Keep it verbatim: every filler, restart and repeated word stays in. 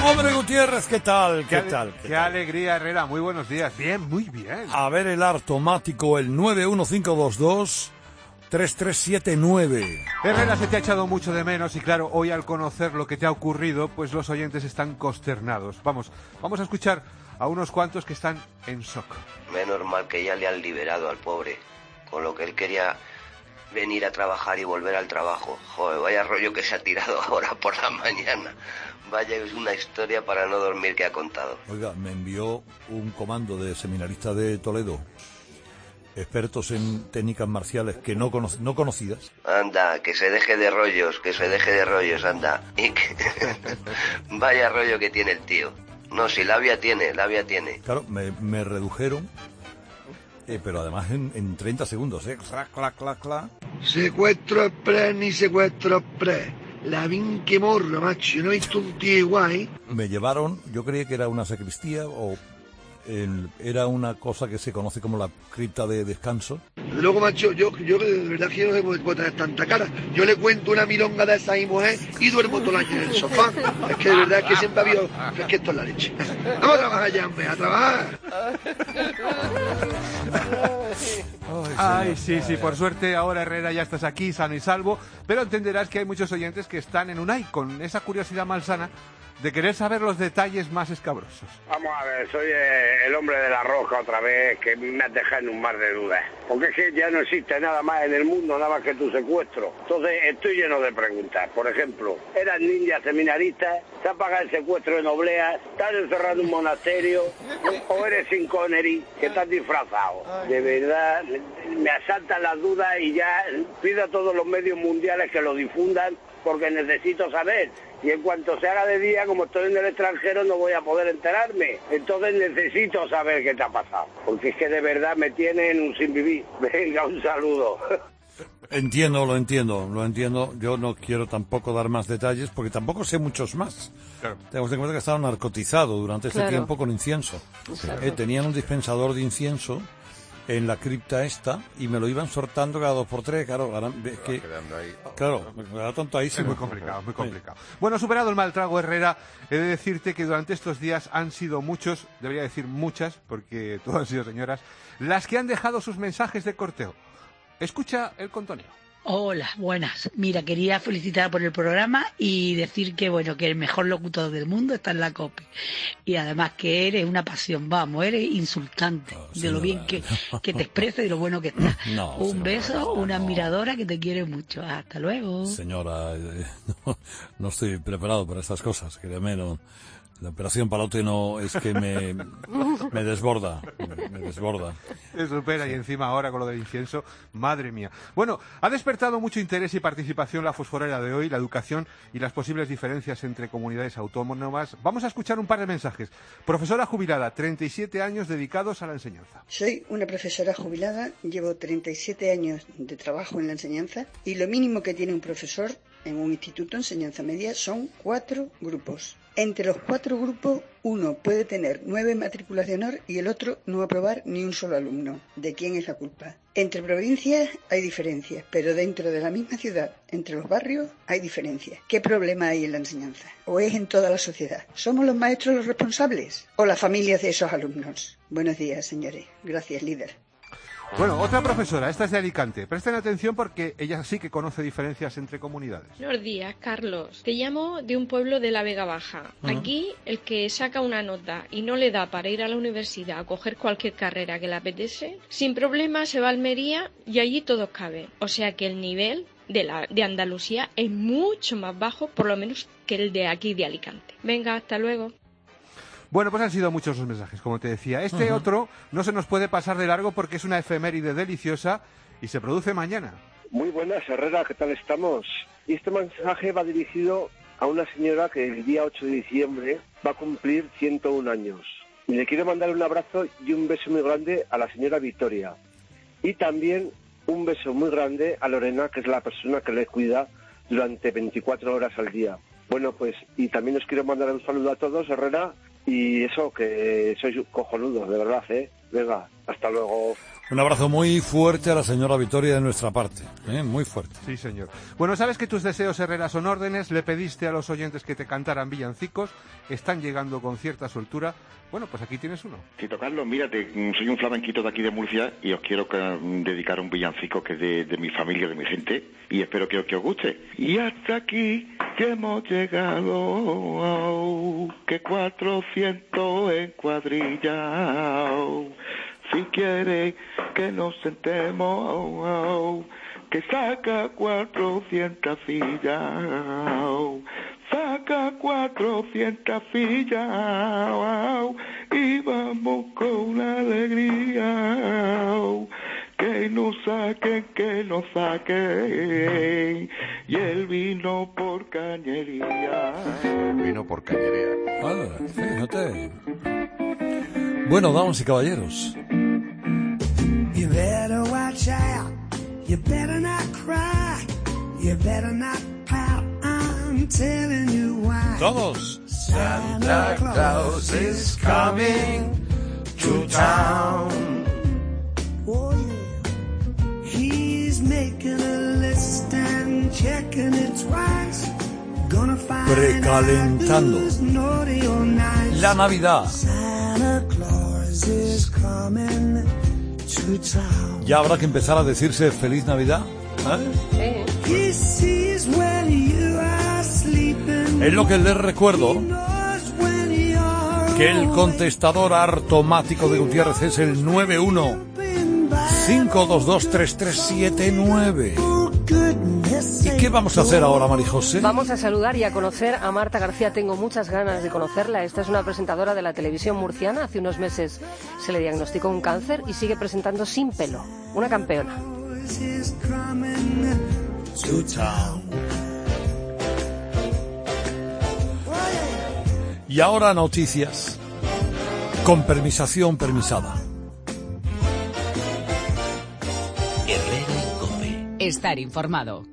Hombre Gutiérrez, ¿qué tal? ¿Qué, ¿Qué tal? ¿Qué, ¿Qué qué tal? alegría, Herrera. Muy buenos días. Bien, muy bien. A ver el automático, el nueve uno cinco dos dos tres tres siete nueve. Herrera, se te ha echado mucho de menos y claro, hoy al conocer lo que te ha ocurrido, pues los oyentes están consternados. Vamos, vamos a escuchar a unos cuantos que están en shock. Menos mal que ya le han liberado al pobre, con lo que él quería venir a trabajar y volver al trabajo. Joder, vaya rollo que se ha tirado ahora por la mañana. Vaya, es una historia para no dormir que ha contado. Oiga, me envió un comando de seminaristas de Toledo, expertos en técnicas marciales que no, cono- no conocidas. Anda, que se deje de rollos, que se deje de rollos, anda. Y que... Vaya rollo que tiene el tío. No, si labia tiene, labia tiene. Claro, me, me redujeron, eh, pero además en, en treinta segundos, ¿eh? Clac, clac, clac, clac. Secuestro express ni secuestro express. La vinque morro, macho. ¿No he visto un tío igual? Me llevaron, yo creía que era una sacristía o el- era una cosa que se conoce como la cripta de descanso. Luego, macho, yo, yo de verdad que no sé cómo puedo tener tanta cara. Yo le cuento una milonga de esa a mi mujer y duermo todo el año en el sofá. Es que de verdad que siempre ha habido... Es que esto es la leche. Vamos a trabajar ya, hombre, a trabajar. Ay, sí, sí, por suerte ahora Herrera ya estás aquí, sano y salvo, pero entenderás que hay muchos oyentes que están en Unai con esa curiosidad malsana de querer saber los detalles más escabrosos. Vamos a ver, soy eh, el hombre de la roja otra vez, que me has dejado en un mar de dudas. Porque es que ya no existe nada más en el mundo, nada más que tu secuestro. Entonces estoy lleno de preguntas. Por ejemplo, ¿eras ninja seminarista? ¿Te ha pagado el secuestro en obleas? ¿Estás encerrado en un monasterio? ¿O eres sin Connery, que estás disfrazado? De verdad, me asaltan las dudas y ya pido a todos los medios mundiales que lo difundan porque necesito saber. Y en cuanto se haga de día, como estoy en el extranjero, no voy a poder enterarme. Entonces necesito saber qué te ha pasado. Porque es que de verdad me tienen un sin vivir. Venga, un saludo. Entiendo, lo entiendo, lo entiendo. Yo no quiero tampoco dar más detalles porque tampoco sé muchos más. Claro. Tenemos en cuenta que estaba narcotizado durante este Claro. tiempo con incienso. Eh, tenían un dispensador de incienso en la cripta esta y me lo iban sortando cada dos por tres. Claro, ahora es que, claro, me da tonto ahí. Es muy complicado, muy complicado. Bueno, superado el mal trago, Herrera, he de decirte que durante estos días han sido muchos, debería decir muchas, porque todas han sido señoras, las que han dejado sus mensajes de corteo. Escucha el contoneo. Hola, buenas. Mira, quería felicitar por el programa y decir que, bueno, que el mejor locutor del mundo está en la COPE. Y además que eres una pasión, vamos, eres insultante Oh, de lo señora. bien que, que te expresas y de lo bueno que estás. No, Un señora, beso, no, una no. admiradora que te quiere mucho. Hasta luego. Señora, eh, no, no estoy preparado para estas cosas, créeme, no. La operación Palote no es que me, me desborda, me, me desborda. Se supera y encima ahora con lo del incienso, madre mía. Bueno, ha despertado mucho interés y participación la fosforera de hoy, la educación y las posibles diferencias entre comunidades autónomas. Vamos a escuchar un par de mensajes. Profesora jubilada, treinta y siete años dedicados a la enseñanza. Soy una profesora jubilada, llevo treinta y siete años de trabajo en la enseñanza y lo mínimo que tiene un profesor en un instituto de enseñanza media son cuatro grupos. Entre los cuatro grupos, uno puede tener nueve matrículas de honor y el otro no aprobar ni un solo alumno. ¿De quién es la culpa? Entre provincias hay diferencias, pero dentro de la misma ciudad, entre los barrios, hay diferencias. ¿Qué problema hay en la enseñanza? ¿O es en toda la sociedad? ¿Somos los maestros los responsables? ¿O las familias de esos alumnos? Buenos días, señores. Gracias, líder. Bueno, otra profesora, esta es de Alicante. Presten atención porque ella sí que conoce diferencias entre comunidades. Buenos días, Carlos. Te llamo de un pueblo de la Vega Baja. Ujú. Aquí, el que saca una nota y no le da para ir a la universidad a coger cualquier carrera que le apetece, sin problema se va a Almería y allí todo cabe. O sea que el nivel de, la, de Andalucía es mucho más bajo, por lo menos que el de aquí de Alicante. Venga, hasta luego. Bueno, pues han sido muchos los mensajes, como te decía. Este Ujú. otro no se nos puede pasar de largo porque es una efeméride deliciosa y se produce mañana. Muy buenas, Herrera, ¿qué tal estamos? Y este mensaje va dirigido a una señora que el día ocho de diciembre va a cumplir ciento un años. Y le quiero mandar un abrazo y un beso muy grande a la señora Victoria. Y también un beso muy grande a Lorena, que es la persona que le cuida durante veinticuatro horas al día. Bueno, pues, y también os quiero mandar un saludo a todos, Herrera, y eso, que sois cojonudos, de verdad, ¿eh? Venga, hasta luego. Un abrazo muy fuerte a la señora Victoria de nuestra parte, ¿eh? Muy fuerte. Sí, señor. Bueno, sabes que tus deseos, Herrera, son órdenes. Le pediste a los oyentes que te cantaran villancicos. Están llegando con cierta soltura. Bueno, pues aquí tienes uno. Tito Carlos, mírate, soy un flamenquito de aquí de Murcia y os quiero dedicar un villancico que es de, de mi familia, de mi gente, y espero que, que os guste. Y hasta aquí que hemos llegado, oh, que cuatrocientos en cuadrilla, oh. Si quiere que nos sentemos, oh, oh, que saca cuatrocientas fillas, oh, saca cuatrocientas fillas, oh, y vamos con una alegría, oh, que nos saquen, que nos saquen, y el vino por cañería. Vino por cañería. Ah, fíjate. Bueno, damas y caballeros. You better watch out. You better not cry. You better not pout. I'm telling you why. Todos. Santa Claus is coming to town. Oh yeah. He's making a list and checking it twice. Gonna find Precalentando out who's naughty or nice. la Navidad. Santa Claus is coming to town. Ya habrá que empezar a decirse Feliz Navidad, ¿eh? He sees when you are sleeping. Es lo que les recuerdo, He knows when you're que el contestador automático de Gutiérrez es el nueve uno cinco dos dos tres tres siete nueve. ¿Y qué vamos a hacer ahora, María José? Vamos a saludar y a conocer a Marta García. Tengo muchas ganas de conocerla. Esta es una presentadora de la televisión murciana. Hace unos meses se le diagnosticó un cáncer y sigue presentando sin pelo. Una campeona. Y ahora noticias con permisación permisada. Estar informado.